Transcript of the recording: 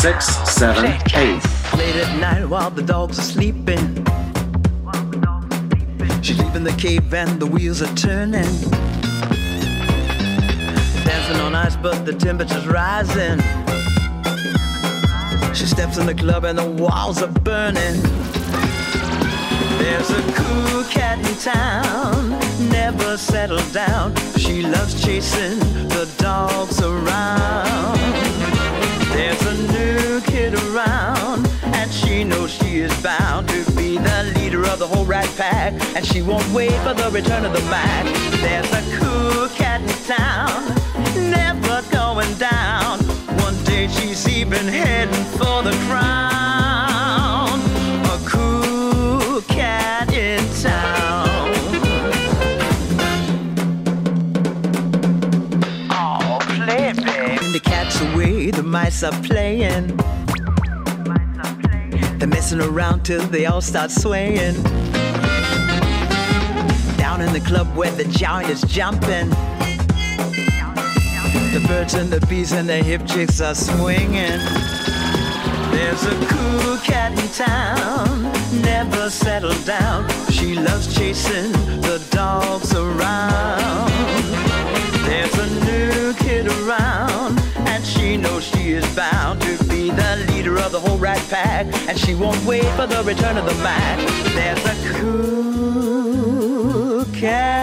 6, 7, 8. Late at night while the dogs are sleeping, she's leaving the cave and the wheels are turning. Dancing on ice but the temperature's rising. She steps in the club and the walls are burning. There's a cool cat in town, never settled down. She loves chasing the dogs around. There's a new kid around, and she knows she is bound to be the leader of the whole rat pack, and she won't wait for the return of the Mac. There's a cool cat in town, never going down. One day she's even heading for the crown. A cool cat in town. Oh, play it, babe. When the cat's away, the mice are playing. They're messing around till they all start swaying. Down in the club where the giant is jumping, the birds and the bees and the hip chicks are swinging. There's a cool cat in town, never settled down. She loves chasing the dogs around. There's a new kid around, and she knows she is bound to be the leader of the whole rat pack, and she won't wait for the return of the Mac. There's a cool cat